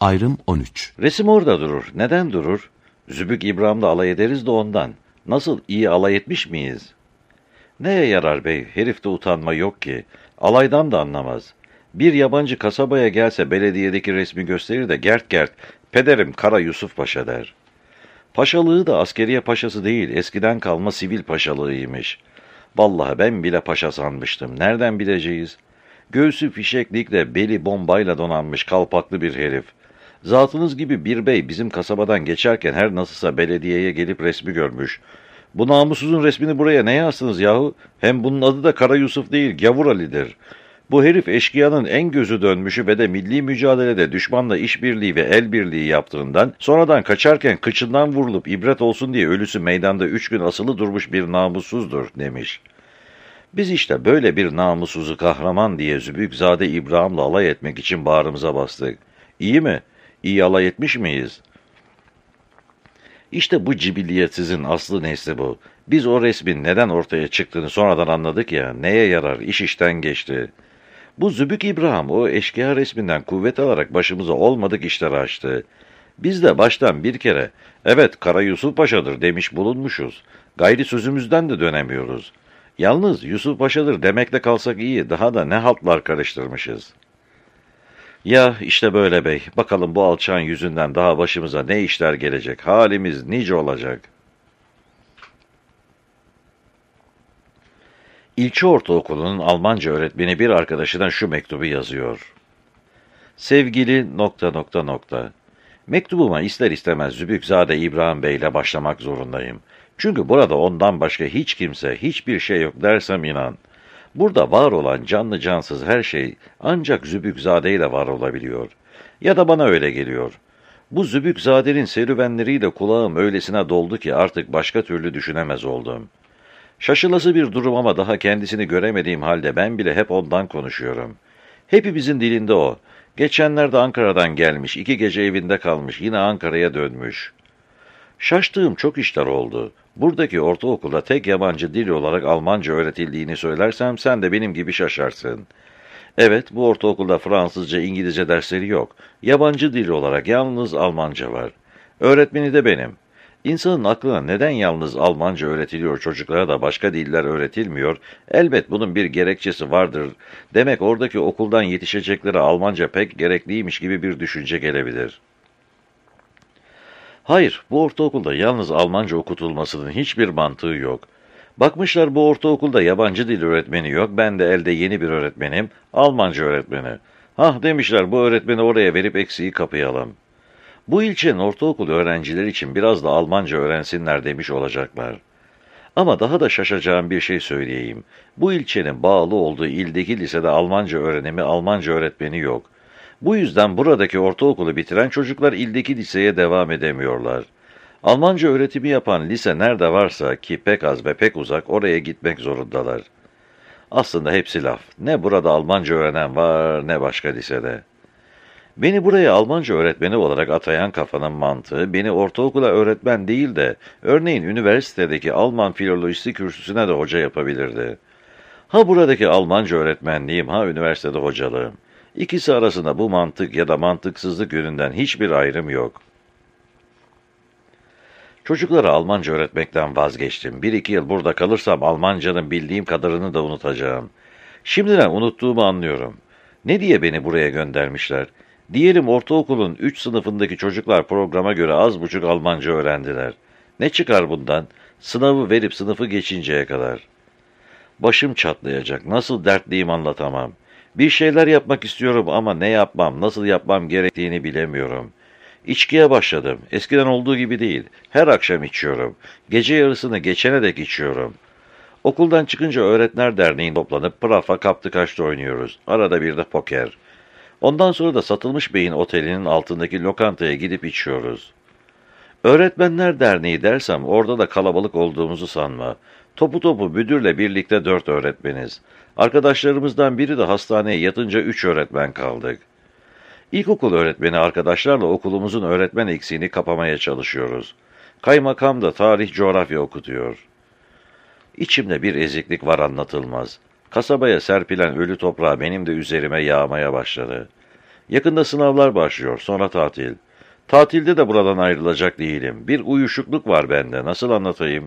Ayrım 13. Resim orada durur. Neden durur? Zübük İbrahim'le alay ederiz de ondan. Nasıl, iyi alay etmiş miyiz? Neye yarar bey? Herifte utanma yok ki. Alaydan da anlamaz. Bir yabancı kasabaya gelse belediyedeki resmi gösterir de gert gert, pederim Kara Yusuf Paşa der. Paşalığı da askeriye paşası değil, eskiden kalma sivil paşalığıymış. Vallahi ben bile paşa sanmıştım. Nereden bileceğiz? Göğsü fişeklikle, beli bombayla donanmış kalpaklı bir herif. Zatınız gibi bir bey bizim kasabadan geçerken her nasılsa belediyeye gelip resmi görmüş. Bu namussuzun resmini buraya ne yazsınız yahu? Hem bunun adı da Kara Yusuf değil, Gavur Ali'dir. Bu herif eşkıyanın en gözü dönmüşü ve de milli mücadelede düşmanla işbirliği ve el birliği yaptığından, sonradan kaçarken kıçından vurulup ibret olsun diye ölüsü meydanda 3 gün asılı durmuş bir namussuzdur demiş. Biz işte böyle bir namussuzu kahraman diye Zübükzade İbrahim'le alay etmek için bağrımıza bastık. İyi mi? İyi alay etmiş miyiz? İşte bu cibilliyetsizin aslı nesli bu. Biz o resmin neden ortaya çıktığını sonradan anladık ya, neye yarar, iş işten geçti. Bu Zübük İbrahim o eşkıya resminden kuvvet alarak başımıza olmadık işler açtı. Biz de baştan bir kere, evet Kara Yusuf Paşa'dır demiş bulunmuşuz. Gayri sözümüzden de dönemiyoruz. Yalnız Yusuf Paşa'dır demekle kalsak iyi, daha da ne haltlar karıştırmışız. Ya işte böyle bey, bakalım bu alçağın yüzünden daha başımıza ne işler gelecek, halimiz nice olacak. İlçe ortaokulunun Almanca öğretmeni bir arkadaşına şu mektubu yazıyor. Sevgili ... Mektubuma ister istemez Zübükzade İbrahim Bey ile başlamak zorundayım. Çünkü burada ondan başka hiç kimse, hiçbir şey yok dersem inan. Burada var olan canlı cansız her şey ancak Zübükzade ile var olabiliyor. Ya da bana öyle geliyor. Bu Zübükzade'nin serüvenleriyle kulağım öylesine doldu ki artık başka türlü düşünemez oldum. Şaşılası bir durum ama daha kendisini göremediğim halde ben bile hep ondan konuşuyorum. Hepimizin dilinde o. Geçenlerde Ankara'dan gelmiş, 2 gece evinde kalmış, yine Ankara'ya dönmüş. Şaştığım çok işler oldu. Buradaki ortaokulda tek yabancı dil olarak Almanca öğretildiğini söylersem sen de benim gibi şaşarsın. Evet, bu ortaokulda Fransızca, İngilizce dersleri yok. Yabancı dil olarak yalnız Almanca var. Öğretmeni de benim. İnsanın aklına neden yalnız Almanca öğretiliyor, çocuklara da başka diller öğretilmiyor? Elbet bunun bir gerekçesi vardır. Demek oradaki okuldan yetişeceklere Almanca pek gerekliymiş gibi bir düşünce gelebilir. Hayır, bu ortaokulda yalnız Almanca okutulmasının hiçbir mantığı yok. Bakmışlar bu ortaokulda yabancı dil öğretmeni yok, ben de elde yeni bir öğretmenim, Almanca öğretmeni. Hah demişler bu öğretmeni oraya verip eksiği kapayalım. Bu ilçenin ortaokul öğrencileri için biraz da Almanca öğrensinler demiş olacaklar. Ama daha da şaşacağım bir şey söyleyeyim. Bu ilçenin bağlı olduğu ildeki lisede Almanca öğrenimi, Almanca öğretmeni yok. Bu yüzden buradaki ortaokulu bitiren çocuklar ildeki liseye devam edemiyorlar. Almanca öğretimi yapan lise nerede varsa ki pek az ve pek uzak oraya gitmek zorundalar. Aslında hepsi laf. Ne burada Almanca öğrenen var ne başka lisede. Beni buraya Almanca öğretmeni olarak atayan kafanın mantığı, beni ortaokula öğretmen değil de, örneğin üniversitedeki Alman filolojisi kürsüsüne de hoca yapabilirdi. Ha buradaki Almanca öğretmenliğim, ha üniversitede hocalığım. İkisi arasında bu mantık ya da mantıksızlık yönünden hiçbir ayrım yok. Çocuklara Almanca öğretmekten vazgeçtim. 1-2 yıl burada kalırsam Almancanın bildiğim kadarını da unutacağım. Şimdiden unuttuğumu anlıyorum. Ne diye beni buraya göndermişler? Diyelim ortaokulun 3 sınıfındaki çocuklar programa göre az buçuk Almanca öğrendiler. Ne çıkar bundan? Sınavı verip sınıfı geçinceye kadar. Başım çatlayacak. Nasıl dertliyim anlatamam. Bir şeyler yapmak istiyorum ama ne yapmam, nasıl yapmam gerektiğini bilemiyorum. İçkiye başladım. Eskiden olduğu gibi değil. Her akşam içiyorum. Gece yarısını geçene dek içiyorum. Okuldan çıkınca Öğretmenler Derneği'ne toplanıp prafa kaptı kaçtı oynuyoruz. Arada bir de poker. Ondan sonra da Satılmış Bey'in otelinin altındaki lokantaya gidip içiyoruz. Öğretmenler Derneği dersem orada da kalabalık olduğumuzu sanma. Topu topu müdürle birlikte 4 öğretmeniz. Arkadaşlarımızdan biri de hastaneye yatınca 3 öğretmen kaldık. İlkokul öğretmeni arkadaşlarla okulumuzun öğretmen eksiğini kapamaya çalışıyoruz. Kaymakam da tarih, coğrafya okutuyor. İçimde bir eziklik var anlatılmaz. Kasabaya serpilen ölü toprağı benim de üzerime yağmaya başladı. Yakında sınavlar başlıyor, sonra tatil. Tatilde de buradan ayrılacak değilim. Bir uyuşukluk var bende, nasıl anlatayım?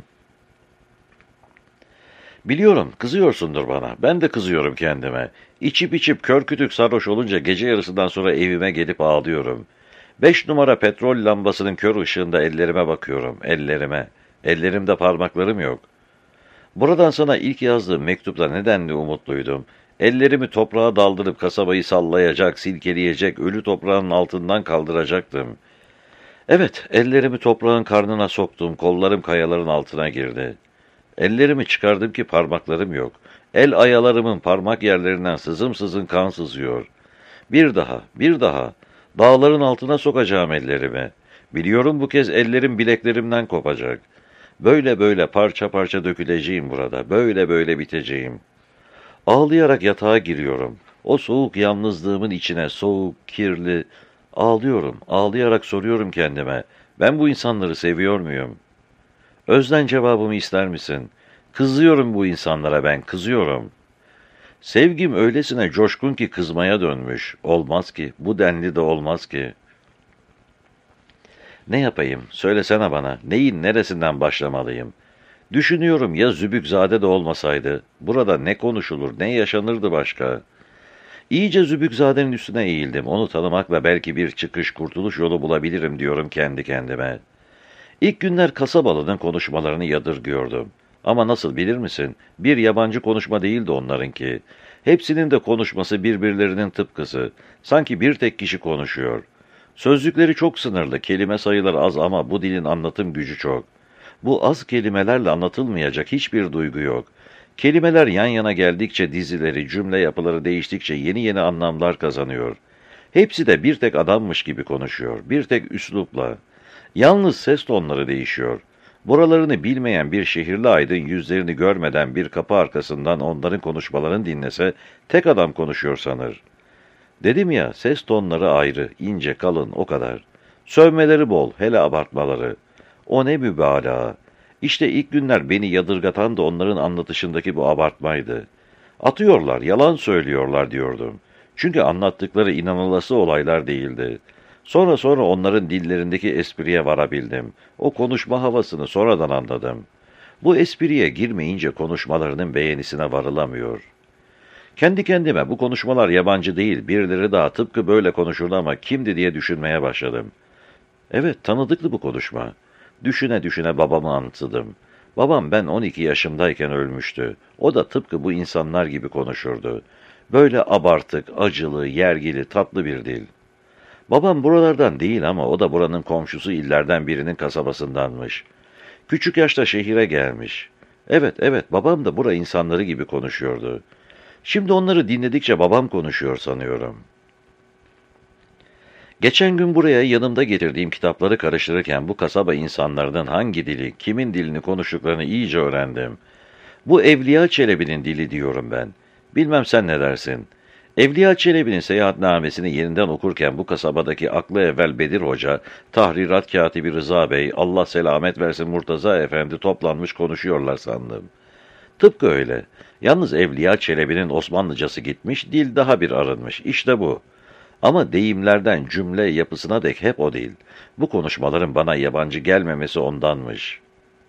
Biliyorum, kızıyorsundur bana. Ben de kızıyorum kendime. İçip içip kör kütük sarhoş olunca gece yarısından sonra evime gelip ağlıyorum. 5 numara petrol lambasının kör ışığında ellerime bakıyorum, ellerime. Ellerimde parmaklarım yok. Buradan sana ilk yazdığım mektupta nedenli umutluydum. Ellerimi toprağa daldırıp kasabayı sallayacak, silkeleyecek, ölü toprağın altından kaldıracaktım. Evet, ellerimi toprağın karnına soktum, kollarım kayaların altına girdi. Ellerimi çıkardım ki parmaklarım yok. El ayalarımın parmak yerlerinden sızım sızın kan sızıyor. Bir daha, bir daha. Dağların altına sokacağım ellerimi. Biliyorum bu kez ellerim bileklerimden kopacak. Böyle böyle parça parça döküleceğim burada. Böyle böyle biteceğim. Ağlayarak yatağa giriyorum. O soğuk yalnızlığımın içine soğuk, kirli. Ağlıyorum, ağlayarak soruyorum kendime. Ben bu insanları seviyor muyum? Özden cevabımı ister misin? Kızıyorum bu insanlara ben, kızıyorum. Sevgim öylesine coşkun ki kızmaya dönmüş. Olmaz ki, bu denli de olmaz ki. Ne yapayım, söylesene bana, neyin neresinden başlamalıyım? Düşünüyorum ya Zübükzade de olmasaydı, burada ne konuşulur, ne yaşanırdı başka? İyice Zübükzade'nin üstüne eğildim, onu tanımakla belki bir çıkış, kurtuluş yolu bulabilirim diyorum kendi kendime. İlk günler kasabalının konuşmalarını yadırgıyordum. Ama nasıl bilir misin? Bir yabancı konuşma değildi onlarınki. Hepsinin de konuşması birbirlerinin tıpkısı. Sanki bir tek kişi konuşuyor. Sözcükleri çok sınırlı, kelime sayıları az ama bu dilin anlatım gücü çok. Bu az kelimelerle anlatılmayacak hiçbir duygu yok. Kelimeler yan yana geldikçe dizileri, cümle yapıları değiştikçe yeni yeni anlamlar kazanıyor. Hepsi de bir tek adammış gibi konuşuyor, bir tek üslupla. Yalnız ses tonları değişiyor. Buralarını bilmeyen bir şehirli aydın yüzlerini görmeden bir kapı arkasından onların konuşmalarını dinlese tek adam konuşuyor sanır. Dedim ya, ses tonları ayrı, ince, kalın, o kadar. Sövmeleri bol, hele abartmaları. O ne mübalağa. İşte ilk günler beni yadırgatan da onların anlatışındaki bu abartmaydı. Atıyorlar, yalan söylüyorlar diyordum. Çünkü anlattıkları inanılası olaylar değildi. Sonra onların dillerindeki espriye varabildim. O konuşma havasını sonradan anladım. Bu espriye girmeyince konuşmalarının beğenisine varılamıyor. Kendi kendime bu konuşmalar yabancı değil, birileri daha tıpkı böyle konuşurdu ama kimdi diye düşünmeye başladım. Evet, tanıdıklı bu konuşma. Düşüne düşüne babamı anımsadım. Babam ben 12 yaşımdayken ölmüştü. O da tıpkı bu insanlar gibi konuşurdu. Böyle abartık, acılı, yergili, tatlı bir dil. Babam buralardan değil ama o da buranın komşusu illerden birinin kasabasındanmış. Küçük yaşta şehire gelmiş. Evet, babam da bura insanları gibi konuşuyordu. Şimdi onları dinledikçe babam konuşuyor sanıyorum. Geçen gün buraya yanımda getirdiğim kitapları karıştırırken bu kasaba insanlarının hangi dili, kimin dilini konuştuklarını iyice öğrendim. Bu Evliya Çelebi'nin dili diyorum ben. Bilmem sen ne dersin? Evliya Çelebi'nin seyahatnamesini yeniden okurken bu kasabadaki aklı evvel Bedir Hoca, tahrirat katibi Rıza Bey, Allah selamet versin Murtaza Efendi toplanmış konuşuyorlar sandım. Tıpkı öyle. Yalnız Evliya Çelebi'nin Osmanlıcası gitmiş, dil daha bir arınmış. İşte bu. Ama deyimlerden cümle yapısına dek hep o değil. Bu konuşmaların bana yabancı gelmemesi ondanmış.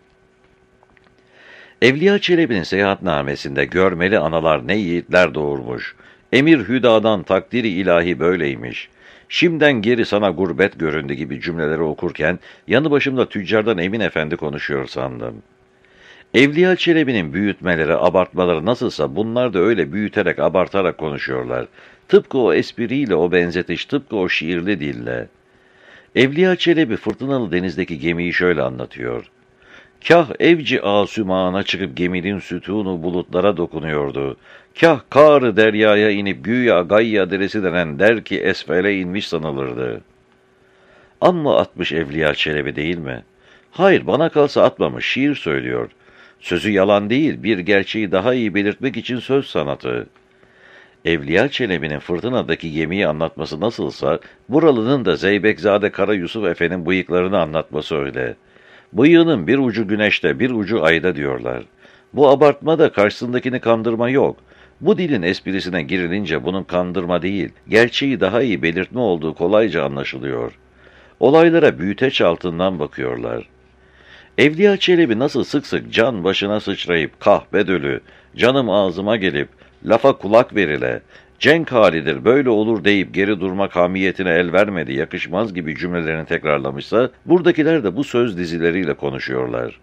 Evliya Çelebi'nin seyahatnamesinde görmeli analar ne yiğitler doğurmuş. Emir Hüda'dan takdiri ilahi böyleymiş. Şimdiden geri sana gurbet göründü gibi cümleleri okurken yanı başımda tüccardan Emin Efendi konuşuyor sandım. Evliya Çelebi'nin büyütmeleri, abartmaları nasılsa bunlar da öyle büyüterek, abartarak konuşuyorlar. Tıpkı o espriyle, o benzetiş, tıpkı o şiirli dille. Evliya Çelebi fırtınalı denizdeki gemiyi şöyle anlatıyor. Kah evci asümana çıkıp geminin sütunu bulutlara dokunuyordu. Kah kâr-ı deryaya inip güya Gayya deresi denen der ki esfele inmiş sanılırdı. Amma atmış Evliya Çelebi değil mi? Hayır, bana kalsa atmamış, şiir söylüyor. Sözü yalan değil, bir gerçeği daha iyi belirtmek için söz sanatı. Evliya Çelebi'nin fırtınadaki gemiyi anlatması nasılsa, buralının da Zeybekzade Kara Yusuf Efe'nin bıyıklarını anlatması öyle. Bıyığının bir ucu güneşte, bir ucu ayda diyorlar. Bu abartma da karşısındakini kandırma yok. Bu dilin esprisine girilince bunun kandırma değil, gerçeği daha iyi belirtme olduğu kolayca anlaşılıyor. Olaylara büyüteç altından bakıyorlar. Evliya Çelebi nasıl sık sık can başına sıçrayıp kahvedölü, canım ağzıma gelip, lafa kulak verile, cenk halidir böyle olur deyip geri durmak hamiyetine el vermedi, yakışmaz gibi cümlelerini tekrarlamışsa, buradakiler de bu söz dizileriyle konuşuyorlar.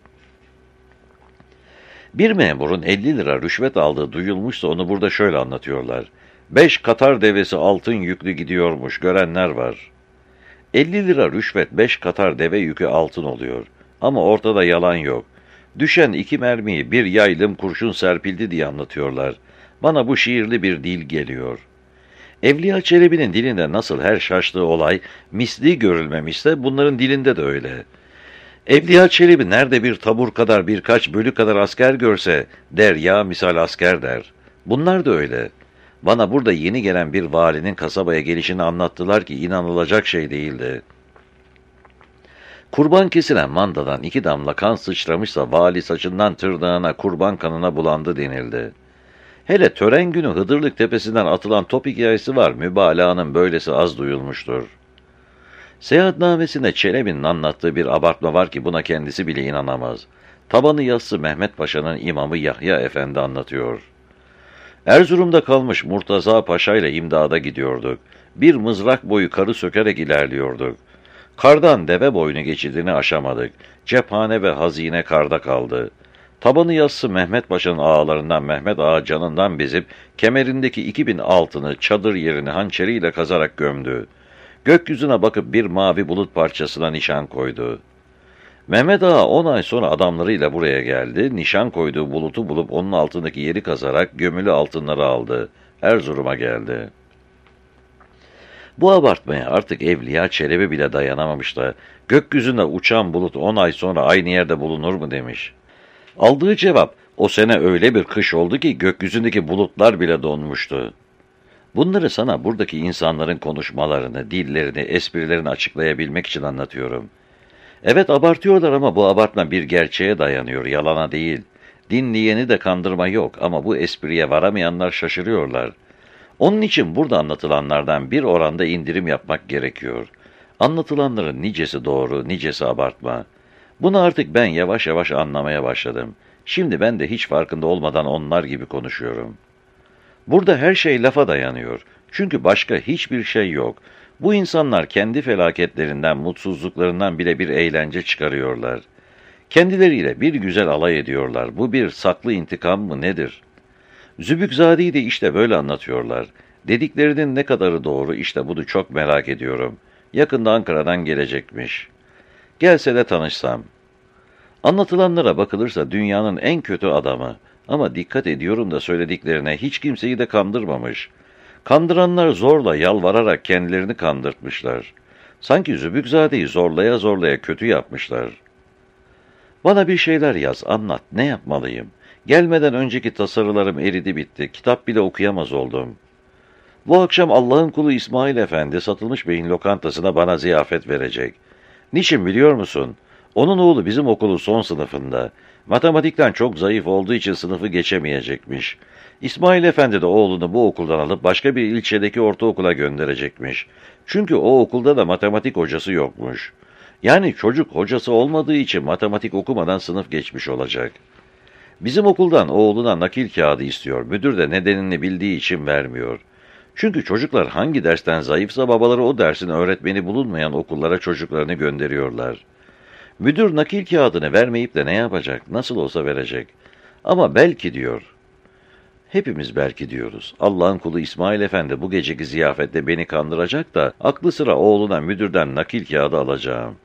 Bir memurun 50 lira rüşvet aldığı duyulmuşsa onu burada şöyle anlatıyorlar. 5 Katar devesi altın yüklü gidiyormuş, görenler var. 50 lira rüşvet 5 Katar deve yükü altın oluyor. Ama ortada yalan yok. Düşen 2 mermiyi bir yaylım kurşun serpildi diye anlatıyorlar. Bana bu şiirli bir dil geliyor. Evliya Çelebi'nin dilinde nasıl her şaştığı olay misli görülmemişse bunların dilinde de öyle. Evliya Çelebi nerede bir tabur kadar birkaç bölü kadar asker görse der ya misal asker der. Bunlar da öyle. Bana burada yeni gelen bir valinin kasabaya gelişini anlattılar ki inanılacak şey değildi. Kurban kesilen mandadan 2 damla kan sıçramışsa vali saçından tırnağına kurban kanına bulandı denildi. Hele tören günü Hıdırlık Tepesi'nden atılan top hikayesi var, mübalağanın böylesi az duyulmuştur. Seyahatnamesinde Çelebi'nin anlattığı bir abartma var ki buna kendisi bile inanamaz. Tabanı yassı Mehmet Paşa'nın imamı Yahya Efendi anlatıyor. Erzurum'da kalmış Murtaza Paşa ile imdada gidiyorduk. Bir mızrak boyu karı sökerek ilerliyorduk. Kardan deve boynu geçidini aşamadık. Cephane ve hazine karda kaldı. Tabanı yassı Mehmet Paşa'nın ağalarından Mehmet Ağa canından bezip kemerindeki 2000 altını çadır yerini hançeriyle kazarak gömdü. Gökyüzüne bakıp bir mavi bulut parçasına nişan koydu. Mehmet Ağa 10 ay sonra adamlarıyla buraya geldi. Nişan koyduğu bulutu bulup onun altındaki yeri kazarak gömülü altınları aldı. Erzurum'a geldi. Bu abartmaya artık Evliya Çelebi bile dayanamamış da gökyüzünde uçan bulut 10 ay sonra aynı yerde bulunur mu demiş. Aldığı cevap o sene öyle bir kış oldu ki gökyüzündeki bulutlar bile donmuştu. Bunları sana buradaki insanların konuşmalarını, dillerini, esprilerini açıklayabilmek için anlatıyorum. Evet abartıyorlar ama bu abartma bir gerçeğe dayanıyor, yalana değil. Dinleyeni de kandırma yok ama bu espriye varamayanlar şaşırıyorlar. Onun için burada anlatılanlardan bir oranda indirim yapmak gerekiyor. Anlatılanların nicesi doğru, nicesi abartma. Bunu artık ben yavaş yavaş anlamaya başladım. Şimdi ben de hiç farkında olmadan onlar gibi konuşuyorum. Burada her şey lafa dayanıyor. Çünkü başka hiçbir şey yok. Bu insanlar kendi felaketlerinden, mutsuzluklarından bile bir eğlence çıkarıyorlar. Kendileriyle bir güzel alay ediyorlar. Bu bir saklı intikam mı nedir? Zübükzade'yi de işte böyle anlatıyorlar. Dediklerinin ne kadarı doğru işte bunu çok merak ediyorum. Yakında Ankara'dan gelecekmiş. Gelse de tanışsam. Anlatılanlara bakılırsa dünyanın en kötü adamı. Ama dikkat ediyorum da söylediklerine hiç kimseyi de kandırmamış. Kandıranlar zorla, yalvararak kendilerini kandırtmışlar. Sanki Zübükzade'yi zorlaya zorlaya kötü yapmışlar. Bana bir şeyler yaz, anlat, ne yapmalıyım? Gelmeden önceki tasarılarım eridi bitti, kitap bile okuyamaz oldum. Bu akşam Allah'ın kulu İsmail Efendi Satılmış Bey'in lokantasına bana ziyafet verecek. Niçin biliyor musun? Onun oğlu bizim okulun son sınıfında. Matematikten çok zayıf olduğu için sınıfı geçemeyecekmiş. İsmail Efendi de oğlunu bu okuldan alıp başka bir ilçedeki ortaokula gönderecekmiş. Çünkü o okulda da matematik hocası yokmuş. Yani çocuk hocası olmadığı için matematik okumadan sınıf geçmiş olacak. Bizim okuldan oğluna nakil kağıdı istiyor. Müdür de nedenini bildiği için vermiyor. Çünkü çocuklar hangi dersten zayıfsa babaları o dersin öğretmeni bulunmayan okullara çocuklarını gönderiyorlar. Müdür nakil kağıdını vermeyip de ne yapacak? Nasıl olsa verecek. Ama belki diyor. Hepimiz belki diyoruz. Allah'ın kulu İsmail Efendi bu geceki ziyafette beni kandıracak da aklı sıra oğluna müdürden nakil kağıdı alacağım.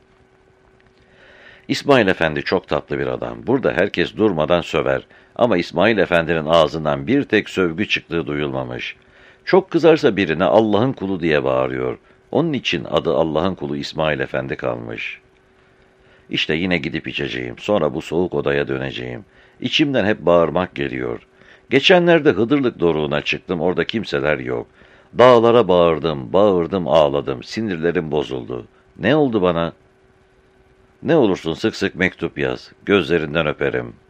İsmail Efendi çok tatlı bir adam. Burada herkes durmadan söver. Ama İsmail Efendi'nin ağzından bir tek sövgü çıktığı duyulmamış. Çok kızarsa birine Allah'ın kulu diye bağırıyor. Onun için adı Allah'ın kulu İsmail Efendi kalmış. İşte yine gidip içeceğim. Sonra bu soğuk odaya döneceğim. İçimden hep bağırmak geliyor. Geçenlerde Hıdırlık doruğuna çıktım. Orada kimseler yok. Dağlara bağırdım, bağırdım, ağladım. Sinirlerim bozuldu. Ne oldu bana? Ne olursun sık sık mektup yaz. Gözlerinden öperim.